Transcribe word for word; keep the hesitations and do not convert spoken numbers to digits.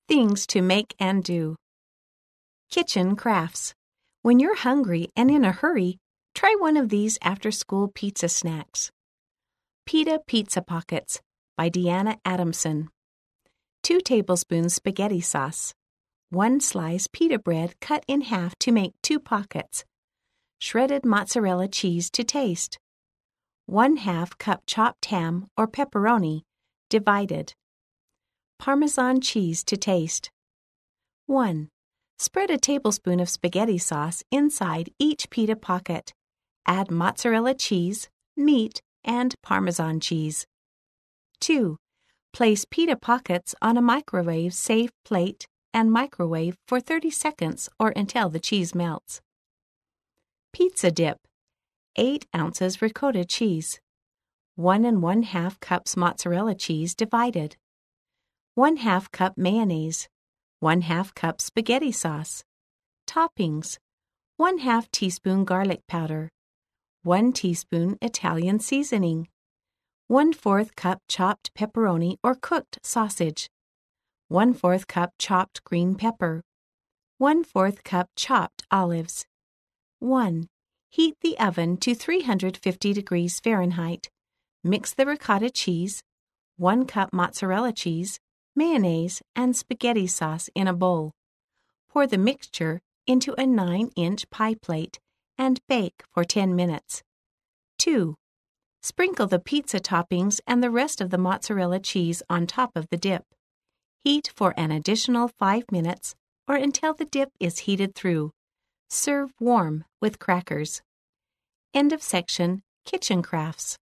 Things to make and do. Kitchen crafts. When you're hungry and in a hurry, try one of these after-school pizza snacks. Pita Pizza Pockets by Deanna Adamson. Two tablespoons spaghetti sauce. One slice pita bread cut in half to make two pockets. Shredded mozzarella cheese to taste. One half cup chopped ham or pepperoni, divided. Parmesan cheese to taste. one. Spread a tablespoon of spaghetti sauce inside each pita pocket. Add mozzarella cheese, meat, and Parmesan cheese. two. Place pita pockets on a microwave-safe plate and microwave for thirty seconds or until the cheese melts. Pizza dip. eight ounces ricotta cheese. One and one half cups mozzarella cheese divided. One half cup mayonnaise. One half cup spaghetti sauce. Toppings. One half teaspoon garlic powder. One teaspoon Italian seasoning. One fourth cup chopped pepperoni or cooked sausage. One fourth cup chopped green pepper. One fourth cup chopped olives. one. Heat the oven to three hundred fifty degrees Fahrenheit. Mix the ricotta cheese, one cup mozzarella cheese, mayonnaise, and spaghetti sauce in a bowl. Pour the mixture into a nine inch pie plate and bake for ten minutes. two. Sprinkle the pizza toppings and the rest of the mozzarella cheese on top of the dip. Heat for an additional five minutes or until the dip is heated through. Serve warm with crackers. End of section, Kitchen Crafts.